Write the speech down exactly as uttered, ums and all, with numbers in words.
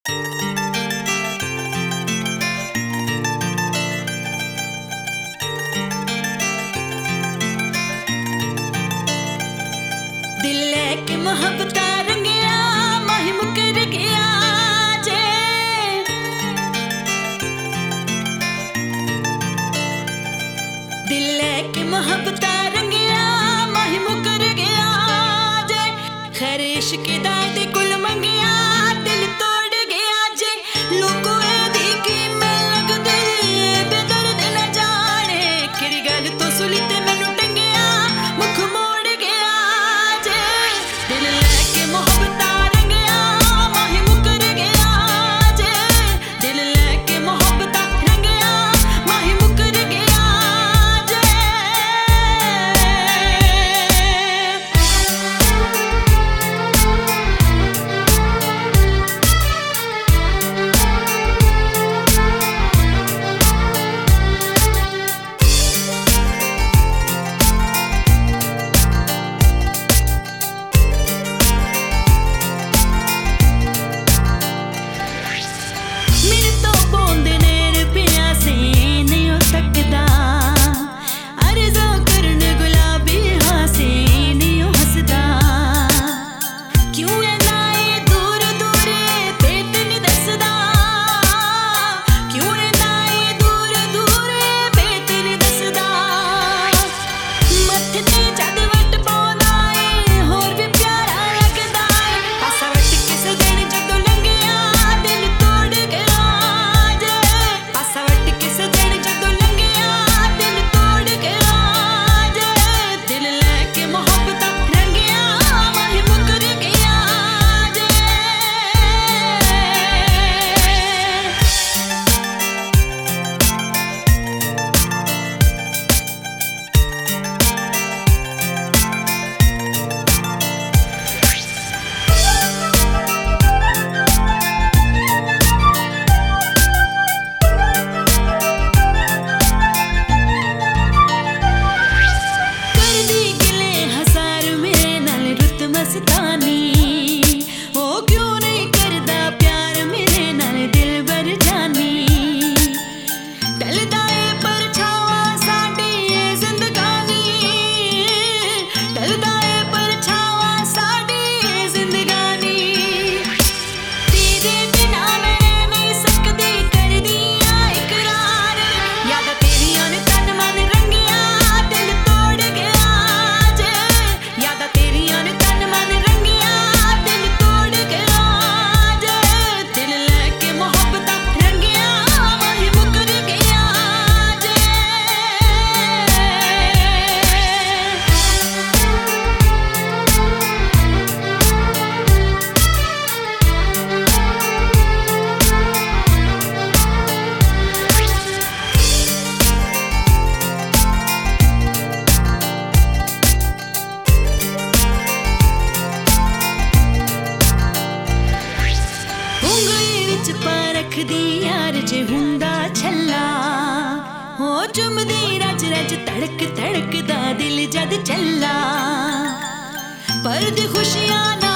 दिल लेके मोहब्बत रंगिया माही मुकर गया जे। दिल लेके मोहब्बत रंगिया माही मुकर गया जे। खैर इश्क दा ते कुल मंगिया दिल तोड़ गया जे। लोको दी की मैं लगदे बेदर्द न जाने केड़ी गल तो सुली ते मैनू टंगिया मुख मोड़ गया जे। दिल लेके मोहब्बत रंगिया माही मुकर गया जे। दिल लेके मोहब्बत रंगिया माही मुकर गया जे। मेरे तो बोंदे नेर पिया से नहीं हो सकता। अर्ज़ा करन गुलाबी हाँ से नहीं हो हसदा। क्यों ऐना ये दूर दूर पेट नहीं दसदा। क्यों ऐना ये दूर दूर पेट नहीं दसदा। मत्थे ते जद वट पाउंदा ए होर भी प्यारा लगदा ए। पासा वट किस दिन जदों लंघिया दिल तोड़ गया जे। पासा वट किस दिन जदों लंघिया दिल तोड़ गया जे। दिल लेके मोहब्बत रंगिया माही मुकर गया जे। करदी गिले हज़ार मेरे नाल रुत मस्तानी। ओ क्यों नहीं करदा प्यार मेरे नाल दिलबर जानी। टलदा ए परछावा साडी ए जिंदगानी। टलदा ए परछावा साडी ए जिंदगानी। तेरे बिना मैं रह नहीं सकदी करदी आ इकरार। यादां तेरियां ने तन मन रंगिया दिल तोड़ गया जे। यादां तेरियां ने तन मन रंगिया दिल तोड़ गया जे। दिल लेके मोहब्बत रंगिया माही मुकर गया जे। उंगली विच पा रखदी यार जे हुंदा छल्ला। हो चुमदी रज रज तड़क तड़कदा दिल जद चल्ला। पर दी खुशियां ना